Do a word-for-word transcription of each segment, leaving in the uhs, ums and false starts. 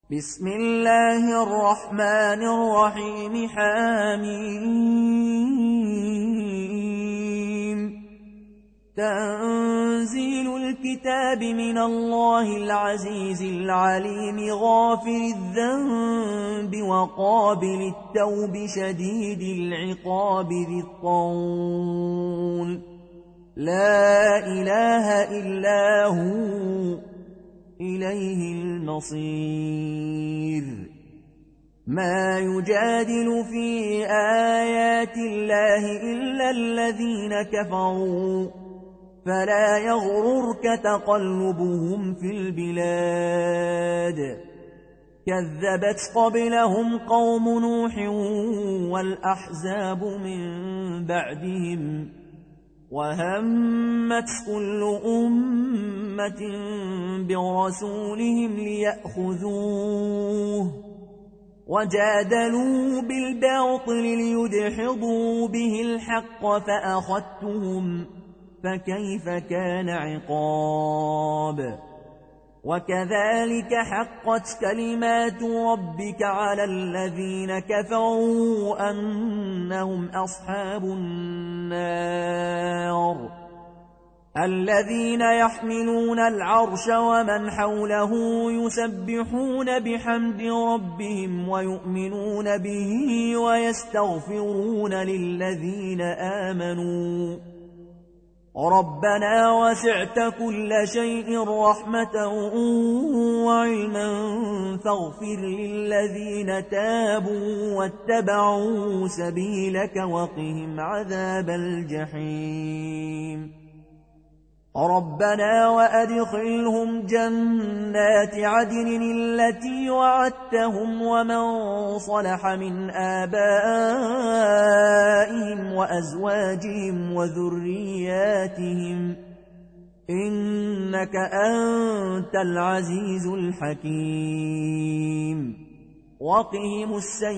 بسم الله الرحمن الرحيم حميم تنزيل الكتاب من الله العزيز العليم غافر الذنب وقابل التوب شديد العقاب ذي الطول لا إله إلا هو إليه المصير ما يجادل في آيات الله إلا الذين كفروا فلا يغررك تقلبهم في البلاد كذبت قبلهم قوم نوح والأحزاب من بعدهم وهمت كل أمة برسولهم ليأخذوه وجادلوا بالباطل ليدحضوا به الحق فأخذتهم فكيف كان عقاب وكذلك حقت كلمات ربك على الذين كفروا أنهم أصحاب النار الذين يحملون العرش ومن حوله يسبحون بحمد ربهم ويؤمنون به ويستغفرون للذين آمنوا ربنا وسعت كل شيء رحمة وعلما فاغفر للذين تابوا واتبعوا سبيلك وقهم عذاب الجحيم ربنا وأدخلهم جنات عدن التي وعدتهم ومن صلح من آبائهم وأزواجهم وذرياتهم إنك أنت العزيز الحكيم وقهم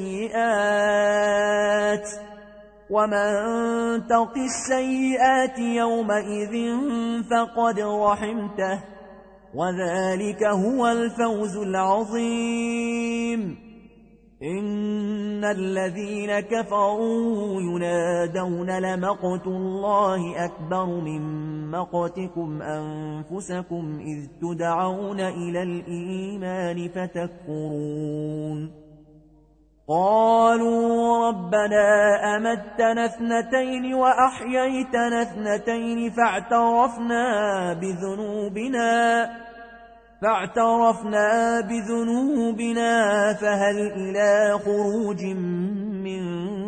السيئات ومن تق السيئات يومئذ فقد رحمته وذلك هو الفوز العظيم إن الذين كفروا ينادون لمقت الله أكبر من مقتكم أنفسكم إذ تدعون إلى الإيمان فتكفرون قالوا ربنا أمتنا اثنتين وأحييتنا اثنتين فاعترفنا بذنوبنا فاعترفنا بذنوبنا فهل إلى خروج من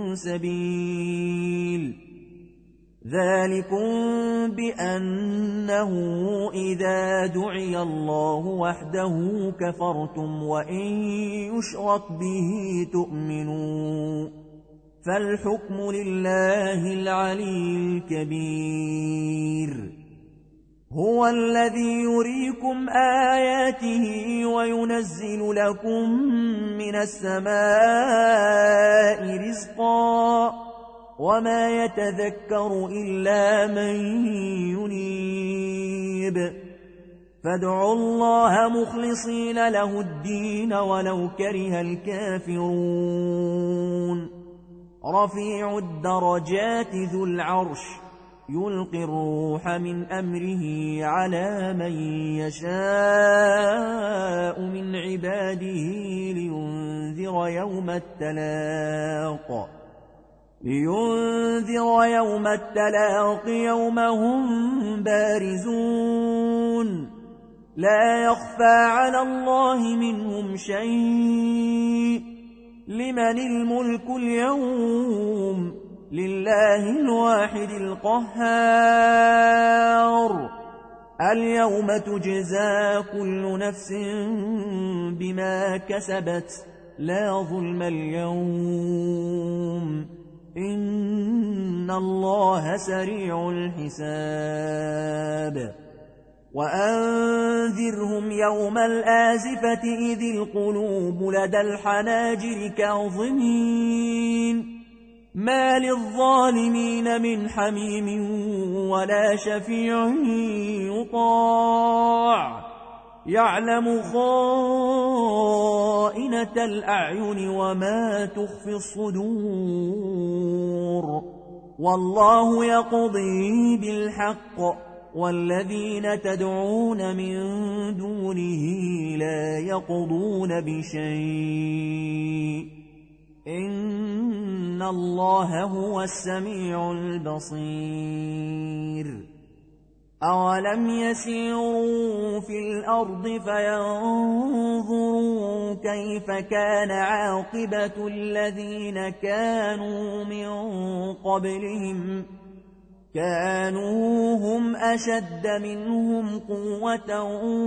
سبيل ذلكم بأنه إذا دعي الله وحده كفرتم وإن يشرك به تؤمنوا فالحكم لله العلي الكبير هو الذي يريكم آياته وينزل لكم من السماء رزقا وما يتذكر إلا من ينيب فادعوا الله مخلصين له الدين ولو كره الكافرون رفيع الدرجات ذو العرش يلقي الروح من أمره على من يشاء من عباده لينذر يوم التلاق لينذر يوم التلاق يوم هم بارزون لا يخفى على الله منهم شيء لمن الملك اليوم لله الواحد القهار اليوم تجزى كل نفس بما كسبت لا ظلم اليوم إن الله سريع الحساب وأنذرهم يوم الآزفة إذ القلوب لدى الحناجر كاظمين ما للظالمين من حميم ولا شفيع يطاع يعلم خائنة خائنة الأعين وما تخفي الصدور والله يقضي بالحق والذين تدعون من دونه لا يقضون بشيء إن الله هو السميع البصير أولم يسيروا في الأرض فينظروا كيف كان عاقبة الذين كانوا من قبلهم كانوا هم أشد منهم قوة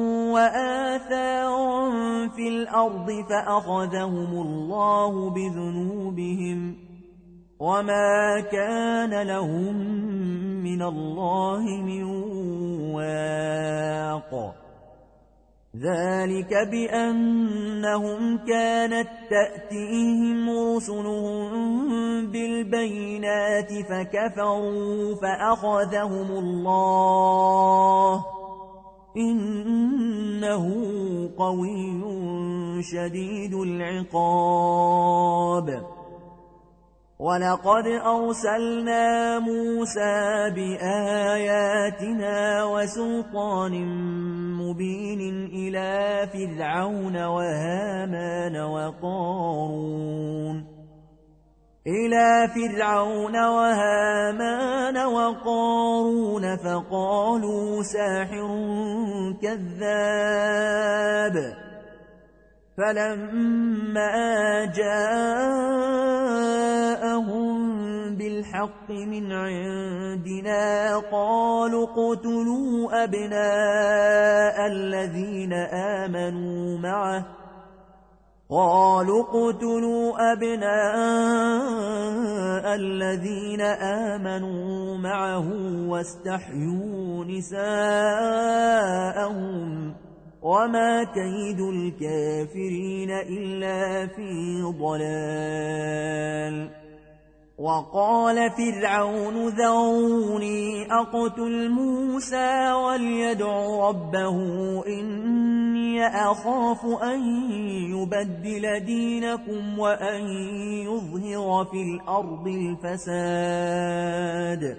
وآثارا في الأرض فأخذهم الله بذنوبهم وما كان لهم من الله من واق ذلك بأنهم كانت تأتيهم رسلهم بالبينات فكفروا فأخذهم الله إنه قوي شديد العقاب ولقد أرسلنا موسى بآياتنا وسلطان مبين إلى فرعون وهامان وقارون إلى فرعون وهامان وقارون فقالوا ساحر كذاب فلما جاءهم بالحق من عندنا قالوا اقتلوا أبناء الذين آمنوا معه قالوا اقتلوا أبناء الذين آمنوا معه واستحيوا نساءهم وما كيد الكافرين إلا في ضلال وقال فرعون ذروني أقتل موسى وليدع ربه إني أخاف أن يبدل دينكم وأن يظهر في الأرض الفساد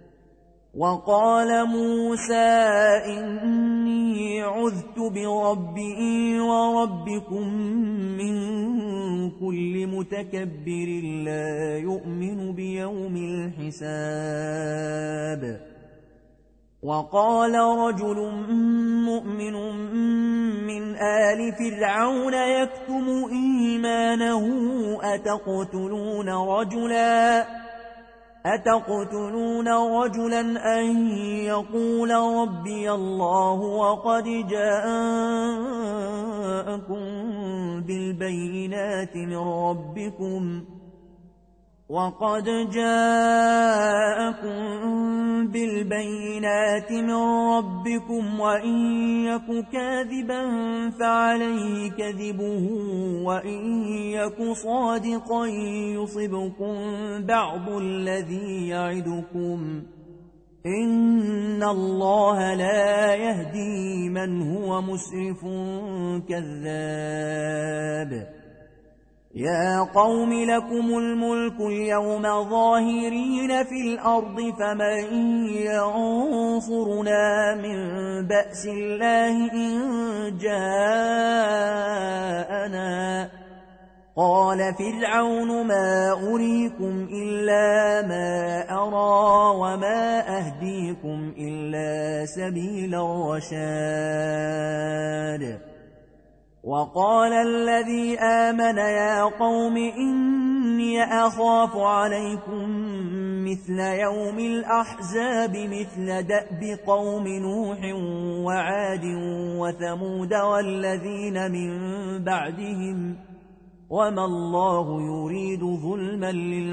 وقال موسى إني عذت بربي وربكم من كل متكبر لا يؤمن بيوم الحساب وقال رجل مؤمن من آل فرعون يكتم إيمانه أتقتلون رجلاً أتقتلون رجلا أن يقول ربي الله وقد جاءكم بالبينات من ربكم وقد جاءكم بالبينات من ربكم وإن يك كاذبا فعليه كذبه وإن يك صادقا يصبكم بعض الذي يعدكم إن الله لا يهدي من هو مسرف كذاب يا قوم لكم الملك اليوم ظاهرين في الأرض فمن ينصرنا من بأس الله إن جاءنا قال فرعون ما أريكم إلا ما أرى وما أهديكم إلا سبيل الرشاد وقال الذي آمن يا قوم إني أخاف عليكم مثل يوم الأحزاب مثل دأب قوم نوح وعاد وثمود والذين من بعدهم وما الله يريد ظلما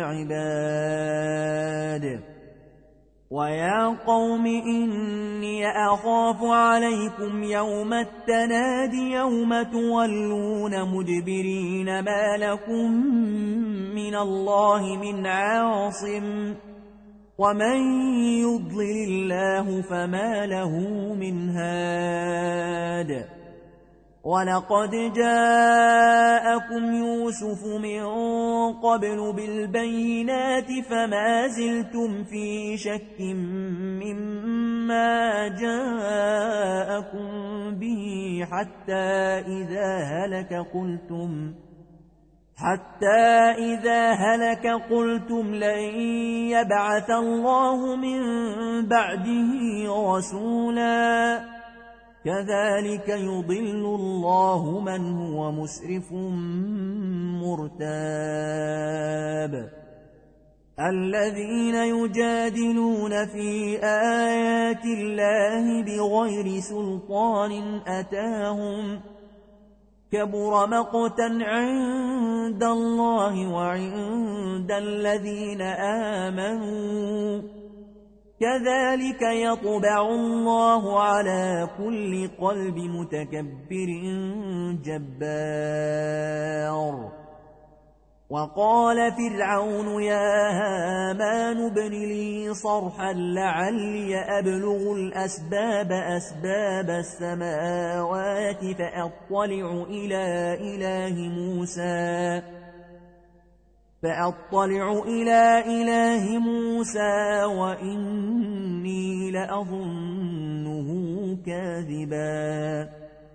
للعباد ويا قوم إني أخاف عليكم يوم التناد يوم تولون مدبرين ما لكم من الله من عاصم ومن يضلل الله فما له من هاد ولقد جاءكم يوسف من قبل بالبينات فما زلتم في شك مما جاءكم به حتى إذا هلك قلتم حتى إذا هلك قلتم لن يبعث الله من بعده رسولا كذلك يضل الله من هو مسرف مرتاب الذين يجادلون في آيات الله بغير سلطان أتاهم كبر مقتا عند الله وعند الذين آمنوا كذلك يطبع الله على كل قلب متكبر جبار وقال فرعون يا هامان ابن لي صرحا لعلي أبلغ الأسباب أسباب السماوات فأطلع إلى إله موسى فأطلع إلى إله موسى وإني لأظنه كاذبا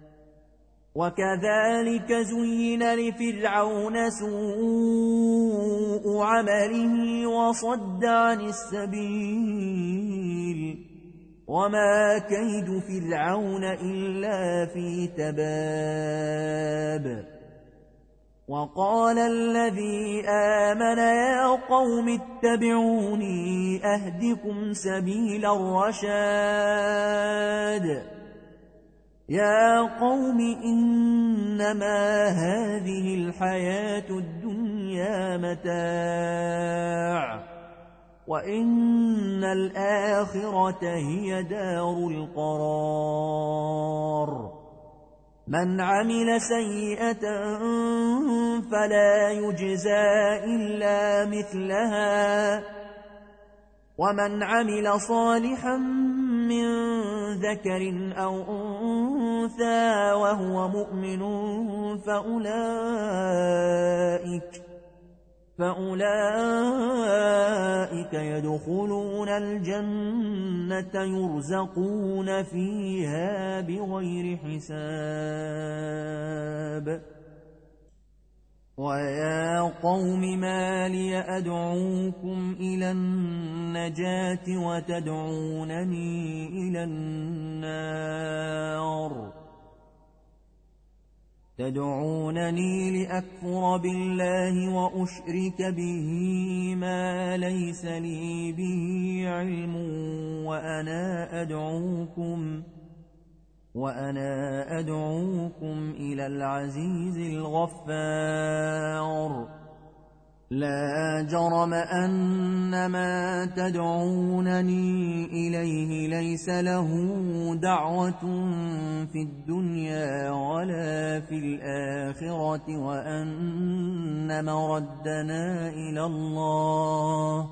وكذلك زين لفرعون سوء عمله وصد عن السبيل وما كيد فرعون إلا في تباب وقال الذي آمن يا قوم اتبعوني أهدكم سبيل الرشاد يا قوم إنما هذه الحياة الدنيا متاع وإن الآخرة هي دار القرار من عمل سيئة فلا يجزى إلا مثلها ومن عمل صالحا من ذكر أو أنثى وهو مؤمن فأولئك فأولئك يدخلون الجنة يرزقون فيها بغير حساب ويا قوم ما لي أدعوكم إلى النجاة وتدعونني إلى النار تدعونني لأكفر بالله وأشرك به ما ليس لي به علم وأنا أدعوكم وأنا أدعوكم إلى العزيز الغفار لا جرم أن ما تدعونني إليه ليس له دعوة في الدنيا ولا في الآخرة وأن مردنا إلى الله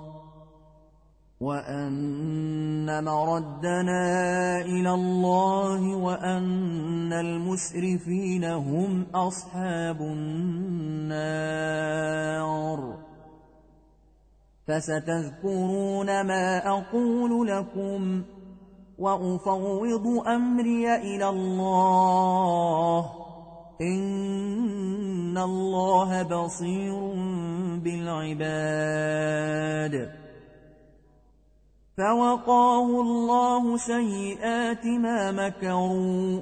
وأن مردنا إلى الله وأن المسرفين هم أصحاب النار فستذكرون ما أقول لكم وأفوض أمري إلى الله إن الله بصير بالعباد فوقاه الله سيئات ما مكروا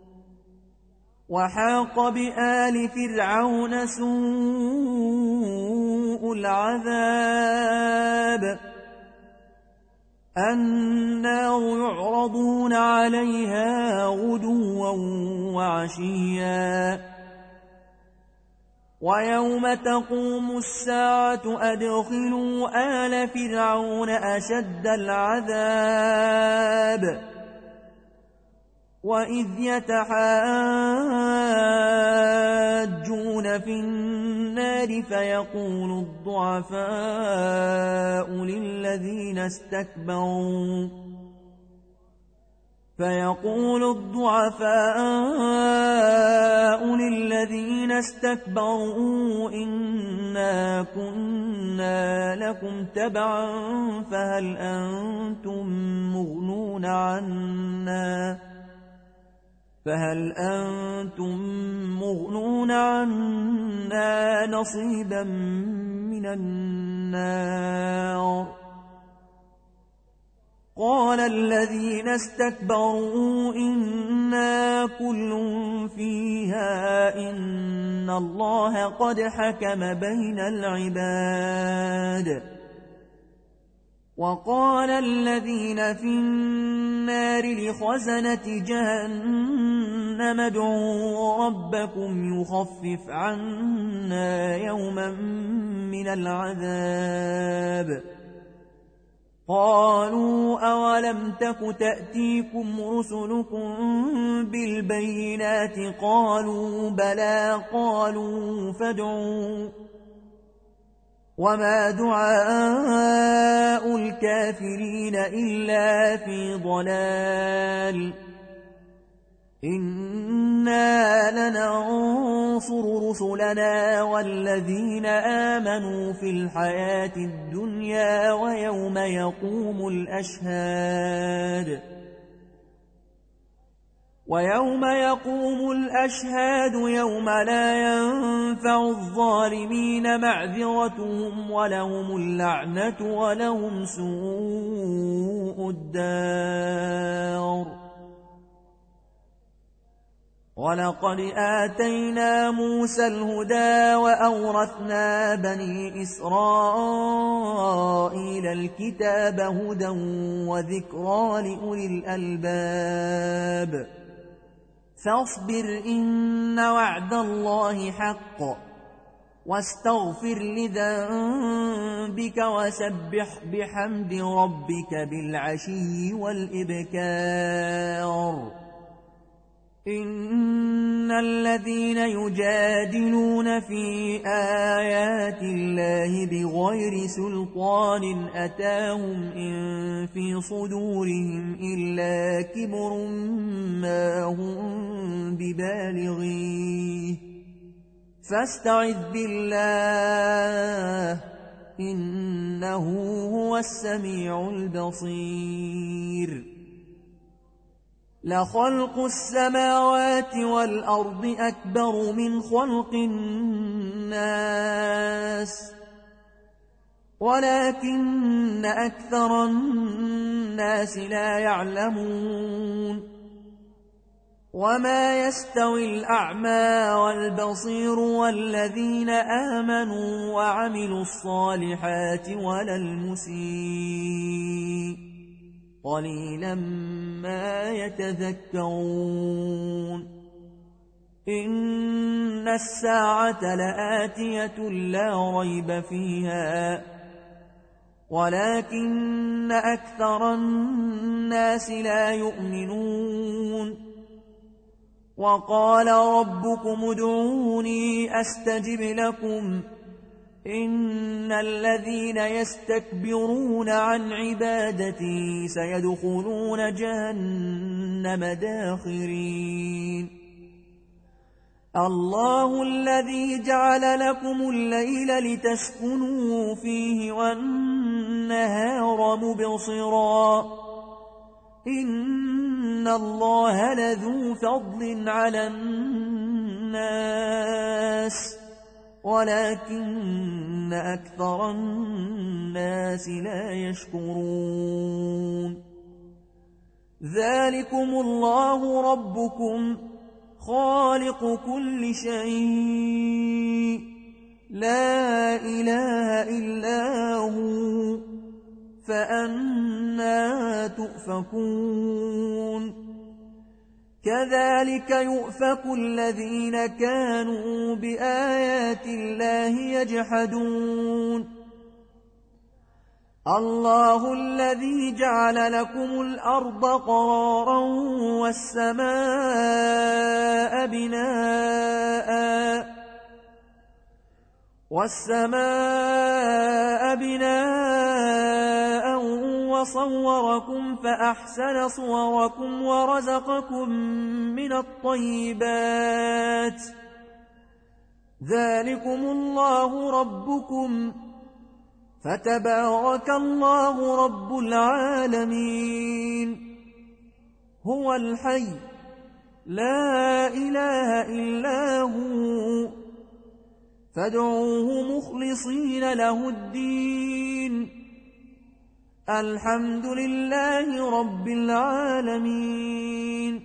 وحاق بآل فرعون سوء العذاب النار يعرضون عليها غدوا وعشيا ويوم تقوم الساعة أدخلوا آل فرعون أشد العذاب وإذ يتحاجون في النار فيقول الضعفاء للذين استكبروا فيقول الضعفاء للذين استكبروا إنا كنا لكم تبعا فهل أنتم مغنون عنا فهل أنتم مغنون عنا نصيبا من النار قال الذين استكبروا إنا كل فيها إن الله قد حكم بين العباد وقال الذين في النار لخزنة جهنم ادعوا ربكم يخفف عنا يوما من العذاب قالوا أولم تك تأتيكم رسلكم بالبينات قالوا بلى قالوا فادعوا وما دعاء الكافرين إلا في ضلال إنا لننصر رسلنا والذين آمنوا في الحياة الدنيا ويوم يقوم الأشهاد ويوم يقوم الأشهاد يوم لا ينفع الظالمين معذرتهم ولهم اللعنة ولهم سوء الدار ولقد آتينا موسى الهدى وأورثنا بني إسرائيل الكتاب هدى وذكرى لأولي الألباب فاصبر إن وعد الله حق واستغفر لذنبك وسبح بحمد ربك بالعشي والإبكار إن الذين يجادلون في آيات الله بغير سلطان أتاهم إن في صدورهم إلا كبر ما هم ببالغيه فاستعذ بالله إنه هو السميع البصير لخلق السماوات والأرض أكبر من خلق الناس ولكن أكثر الناس لا يعلمون وما يستوي الأعمى والبصير والذين آمنوا وعملوا الصالحات ولا المسيء قليلا ما يتذكرون إن الساعة لآتية لا ريب فيها ولكن أكثر الناس لا يؤمنون وقال ربكم ادعوني أستجب لكم إن الذين يستكبرون عن عبادتي سيدخلون جهنم داخرين الله الذي جعل لكم الليل لتسكنوا فيه والنهار مبصرا إن الله لذو فضل على الناس ولكن أكثر الناس لا يشكرون ذلكم الله ربكم خالق كل شيء لا إله إلا هو فأنى تؤفكون كذلك يؤفك الذين كانوا بآيات الله يجحدون الله الذي جعل لكم الأرض قرارا والسماء بناء والسماء بناء وصوركم فأحسن صوركم ورزقكم من الطيبات ذلكم الله ربكم فتبارك الله رب العالمين هو الحي لا إله إلا هو فادعوه مخلصين له الدين الحمد لله رب العالمين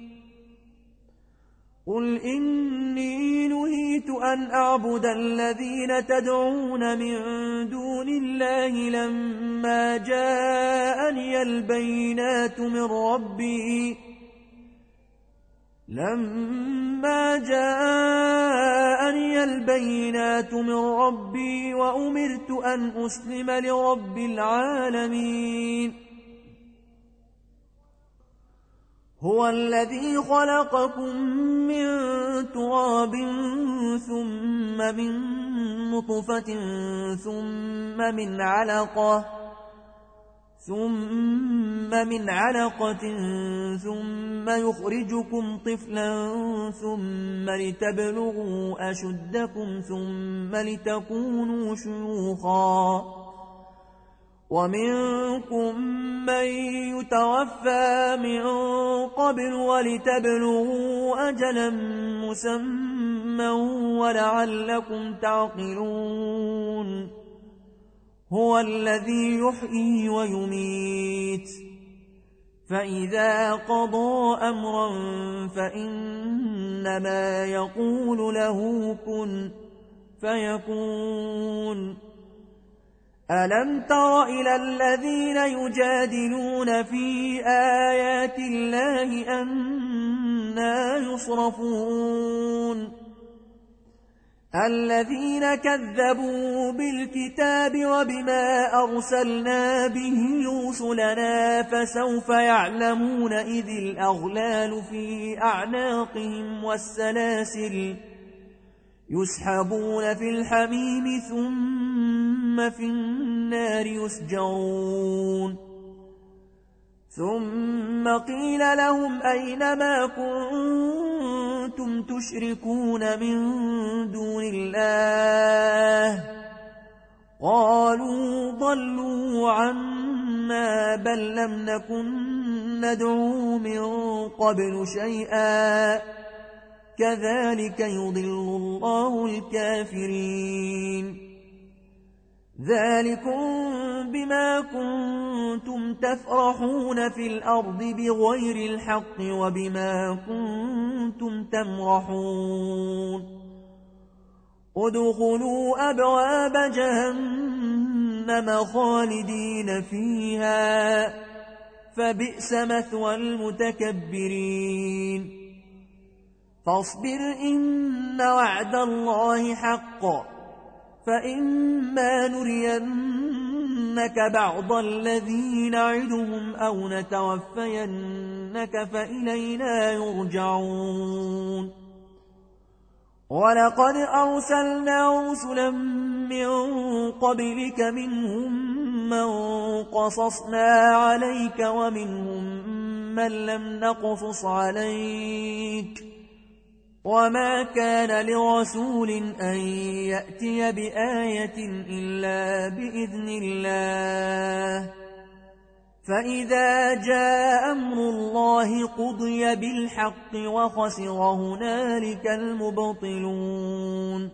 قل إني نهيت أن أعبد الذين تدعون من دون الله لما جاءني البينات من ربي لما جاءني البينات من ربي وأمرت أن أسلم لرب العالمين هو الذي خلقكم من تراب ثم من نطفة ثم من علقة ثم من علقة ثم يخرجكم طفلا ثم لتبلغوا أشدكم ثم لتكونوا شيوخا ومنكم من يتوفى من قبل ولتبلغوا أجلا مسمى ولعلكم تعقلون هو الذي يحيي ويميت فإذا قضى أمرا فإنما يقول له كن فيكون ألم تر إلى الذين يجادلون في آيات الله أنى يصرفون الذين كذبوا بالكتاب وبما أرسلنا به رسلنا فسوف يعلمون إذ الأغلال في أعناقهم والسلاسل يسحبون في الحميم ثم في النار يسجرون ثم قيل لهم أين ما كنتم تشركون من دون الله قالوا ضلوا عنا بل لم نكن ندعو من قبل شيئا كذلك يضل الله الكافرين ذلكم بما كنتم تفرحون في الأرض بغير الحق وبما كنتم تمرحون ادخلوا أبواب جهنم خالدين فيها فبئس مثوى المتكبرين فاصبر إن وعد الله حق فإما نرينك بعض الذي نعدهم أو نتوفينك فإلينا يرجعون ولقد أرسلنا رسلا من قبلك منهم من قصصنا عليك ومنهم من لم نقصص عليك وما كان لرسول أن يأتي بآية إلا بإذن الله فإذا جاء أمر الله قضي بالحق وخسر هنالك المبطلون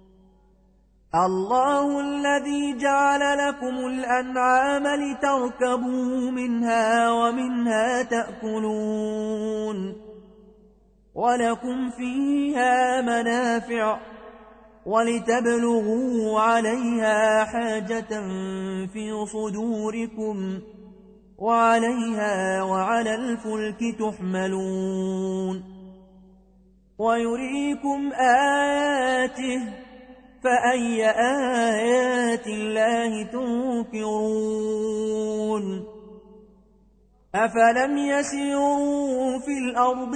الله الذي جعل لكم الأنعام لتركبوا منها ومنها تأكلون ولكم فيها منافع ولتبلغوا عليها حاجة في صدوركم وعليها وعلى الفلك تحملون ويريكم آياته فأي آيات الله تنكرون أفلم يسيروا في الأرض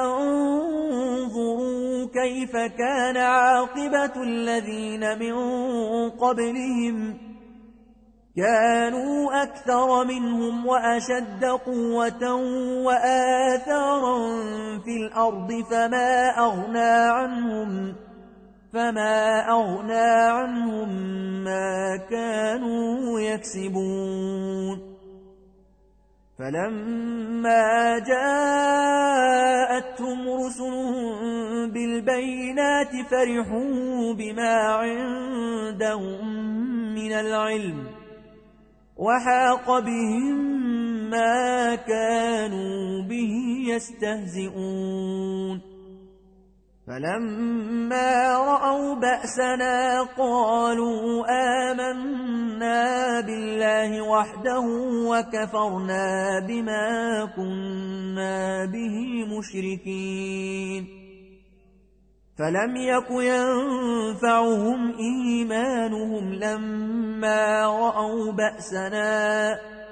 فينظروا كيف كان عاقبة الذين من قبلهم كانوا أكثر منهم وأشد قوة وآثارا في الأرض فما أغنى عنهم فما أغنى عنهم ما كانوا يكسبون فلما جاءتهم رسلهم بالبينات فرحوا بما عندهم من العلم وحاق بهم ما كانوا به يستهزئون فلما رأوا بأسنا قالوا آمنا بالله وحده وكفرنا بما كنا به مشركين فلم يك ينفعهم إيمانهم لما رأوا بأسنا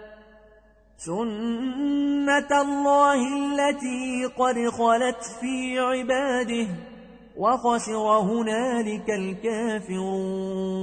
سنة الله التي قد خلت في عباده وخسر هنالك الكافرون